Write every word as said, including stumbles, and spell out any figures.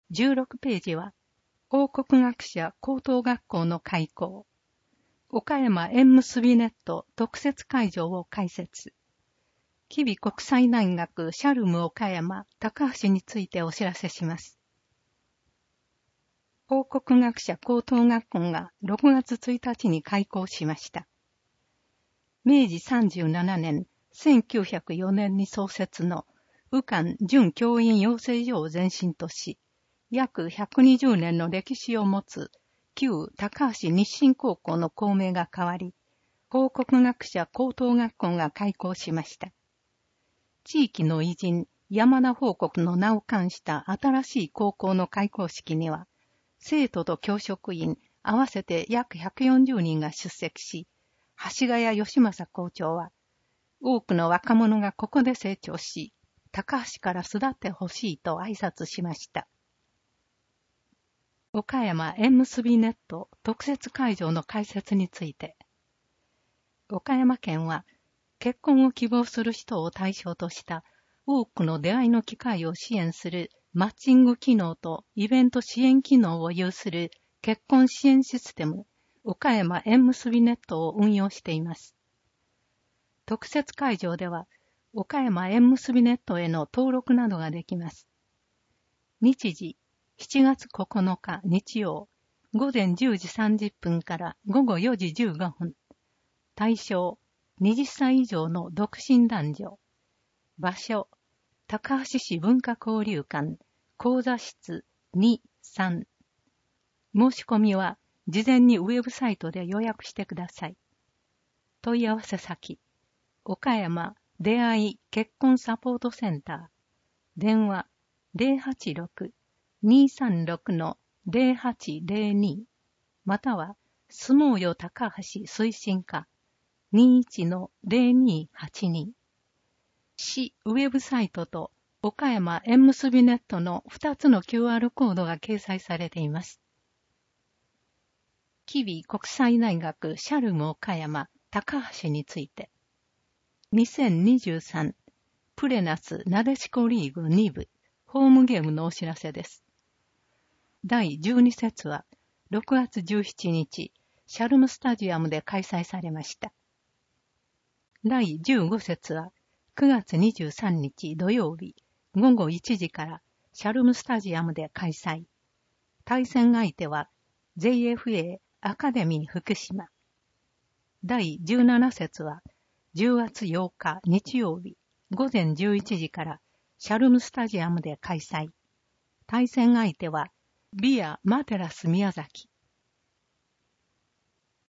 じゅうろくページは、王国学者高等学校の開校、岡山縁結びネット特設会場を開設、吉備国際大学シャルム岡山高橋についてお知らせします。王国学者高等学校がろくがつついたちに開校しました。めいじさんじゅうななねん、せんきゅうひゃくよねんに創設の武漢準教員養成所を前身とし、約ひゃくにじゅうねんの歴史を持つ旧高橋日清高校の校名が変わり、王国学者高等学校が開校しました。地域の偉人、山田報国の名を冠した新しい高校の開校式には、生徒と教職員合わせて約ひゃくよんじゅうにんが出席し、橋ヶ谷義正校長は、多くの若者がここで成長し、高橋から巣立ってほしいと挨拶しました。岡山縁結びネット特設会場の開設について、岡山県は結婚を希望する人を対象とした多くの出会いの機会を支援するマッチング機能とイベント支援機能を有する結婚支援システム岡山縁結びネットを運用しています。特設会場では岡山縁結びネットへの登録などができます。日時しちがつここのか日曜、午前じゅうじさんじゅっぷんから午後よじじゅうごふん。対象、はたちさい以上の独身男女。場所、高橋市文化交流館、講座室に、さん。申し込みは、事前にウェブサイトで予約してください。問い合わせ先、岡山出会い結婚サポートセンター。電話、ゼロはちろく にーさんろく ゼロはちゼロに または、相撲よ高橋推進課 にーいち ゼロにーはちに 市ウェブサイトと岡山縁結びネットのふたつの キューアール コードが掲載されています。吉備国際大学シャルム岡山高橋について、にせんにじゅうさんプレナスなでしこリーグに部ホームゲームのお知らせです。だいじゅうに節はろくがつじゅうしちにち、シャルムスタジアムで開催されました。だいじゅうご節はくがつにじゅうさんにち土曜日、ごごいちじからシャルムスタジアムで開催。対戦相手は ジェイエフエー アカデミー福島。だいじゅうなな節はじゅうがつようか日曜日、ごぜんじゅういちじからシャルムスタジアムで開催。対戦相手はビア・マテラス宮崎。